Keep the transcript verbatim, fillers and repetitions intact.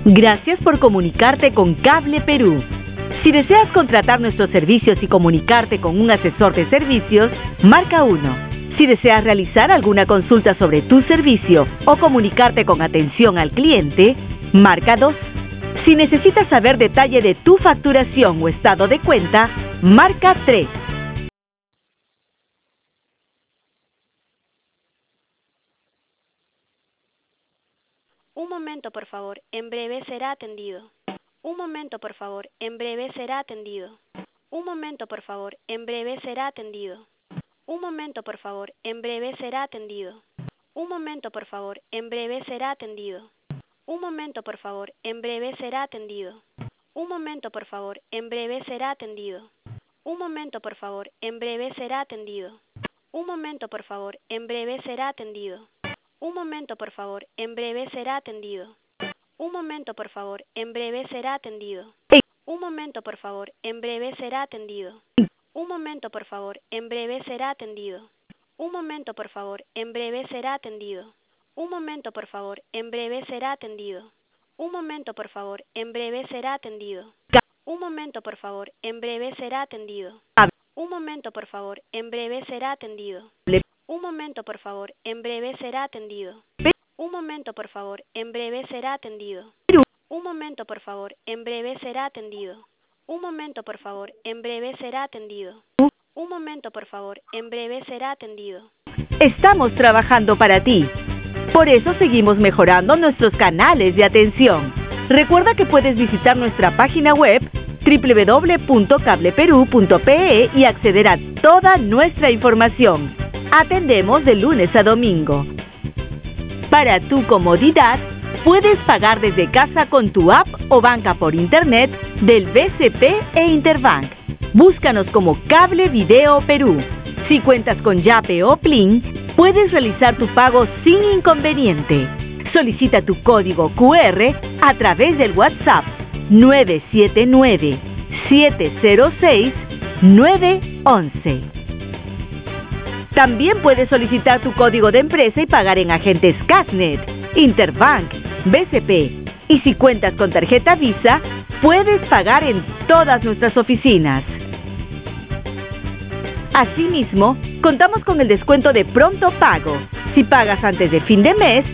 Gracias por comunicarte con Cable Perú. Si deseas contratar nuestros servicios y comunicarte con un asesor de servicios, marca uno. Si deseas realizar alguna consulta sobre tu servicio o comunicarte con atención al cliente, marca dos. Si necesitas saber detalle de tu facturación o estado de cuenta, marca tres. Un momento, por favor. En breve será atendido. Un momento, por favor. En breve será atendido. Un momento, por favor. En breve será atendido. Un momento, por favor. En breve será atendido. Un momento, por favor. En breve será atendido. Un momento, por favor. En breve será atendido. Un momento, por favor. En breve será atendido. Un momento, por favor. En breve será atendido. Un momento, por favor. En breve será atendido. Un momento, por favor. En breve será atendido. Un momento, por favor. En breve será atendido. Un momento, por favor. En breve será atendido. Un momento, por favor. En breve será atendido. Un momento, por favor. En breve será atendido. Un momento, por favor. En breve será atendido. Un momento, por favor. En breve será atendido. Un momento, por favor. En breve será atendido. Un momento, por favor. En breve será atendido. Un momento, por favor. En breve será atendido. Un momento, por favor. En breve será atendido. Un momento, por favor. En breve será atendido. Un momento, por favor. En breve será atendido. Un momento, por favor. En breve será atendido. Estamos trabajando para ti. Por eso seguimos mejorando nuestros canales de atención. Recuerda que puedes visitar nuestra página web doble u doble u doble u punto cable perú punto pe e y acceder a toda nuestra información. Atendemos de lunes a domingo. Para tu comodidad, puedes pagar desde casa con tu app o banca por internet del B C P e Interbank. Búscanos como Cable Video Perú. Si cuentas con Yape o Plin, puedes realizar tu pago sin inconveniente. Solicita tu código cu erre a través del WhatsApp nueve siete nueve, siete cero seis, nueve once. También puedes solicitar tu código de empresa y pagar en agentes Casnet, Interbank, B C P. Y si cuentas con tarjeta Visa, puedes pagar en todas nuestras oficinas. Asimismo, contamos con el descuento de pronto pago. Si pagas antes de fin de mes,